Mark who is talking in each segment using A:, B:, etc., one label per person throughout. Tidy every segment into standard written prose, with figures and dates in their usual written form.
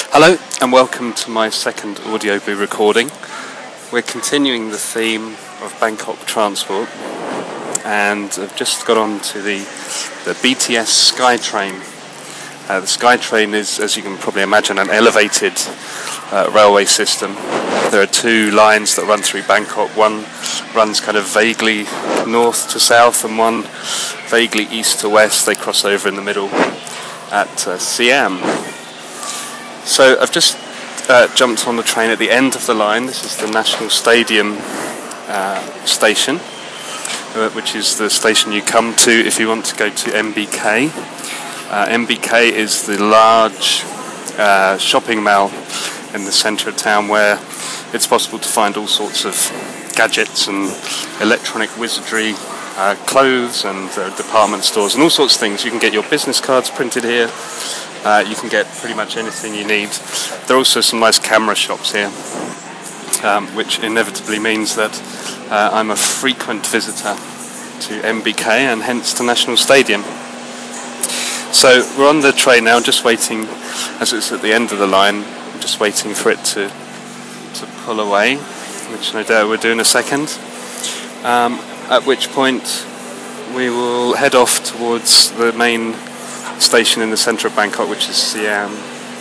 A: Hello and welcome to my second Audioboo recording. We're continuing the theme of Bangkok transport, and I've just got on to the BTS SkyTrain. The SkyTrain is, as you can probably imagine, an elevated railway system. There are two lines that run through Bangkok. One runs kind of vaguely north to south and one vaguely east to west. They cross over in the middle at Siam. So I've just jumped on the train at the end of the line. This is the National Stadium station, which is the station you come to if you want to go to MBK. MBK is the large shopping mall in the centre of town where it's possible to find all sorts of gadgets and electronic wizardry, clothes and department stores and all sorts of things. You can get your business cards printed here. You can get pretty much anything you need. There are also some nice camera shops here, which inevitably means that I'm a frequent visitor to MBK and hence to National Stadium. So we're on the train now, just waiting, as it's at the end of the line, I'm just waiting for it to pull away, which no doubt we'll do in a second, at which point we will head off towards the main station in the centre of Bangkok, which is Siam.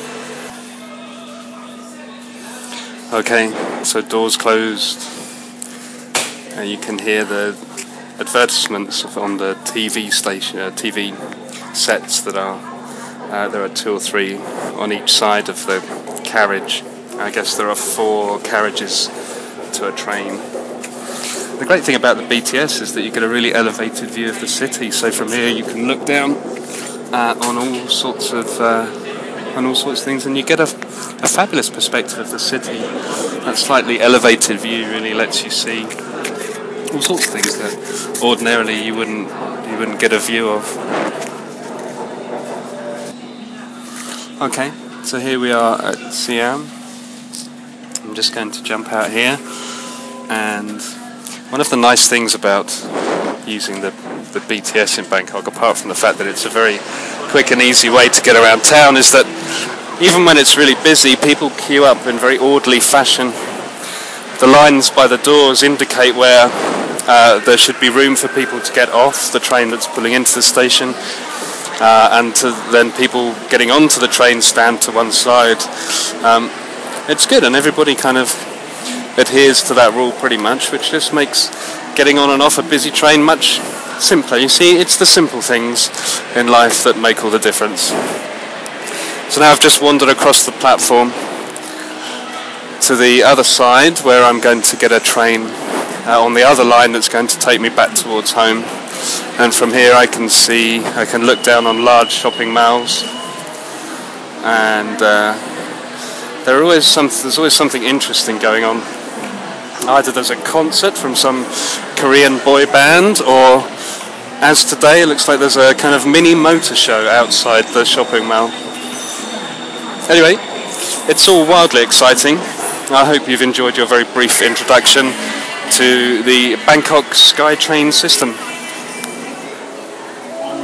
A: Okay, so doors closed, and you can hear the advertisements on the TV station, TV sets that are there are 2 or 3 on each side of the carriage. I guess there are 4 carriages to a train. The great thing about the BTS is that you get a really elevated view of the city. So from here you can look down on all sorts of things, and you get a fabulous perspective of the city. That slightly elevated view really lets you see all sorts of things that ordinarily you wouldn't get a view of. Okay, so here we are at Siam. I'm just going to jump out here, and one of the nice things about using the BTS in Bangkok, apart from the fact that it's a very quick and easy way to get around town, is that even when it's really busy, people queue up in very orderly fashion. The lines by the doors indicate where there should be room for people to get off the train that's pulling into the station, and then people getting onto the train stand to one side. It's good, and everybody kind of adheres to that rule pretty much, which just makes getting on and off a busy train much simpler. You see, it's the simple things in life that make all the difference. So now I've just wandered across the platform to the other side, where I'm going to get a train on the other line that's going to take me back towards home. And from here I can look down on large shopping malls, and there's always something interesting going on. Either there's a concert from some Korean boy band, or as today it looks like there's a kind of mini motor show outside the shopping mall. Anyway, it's all wildly exciting. I hope you've enjoyed your very brief introduction to the Bangkok SkyTrain system.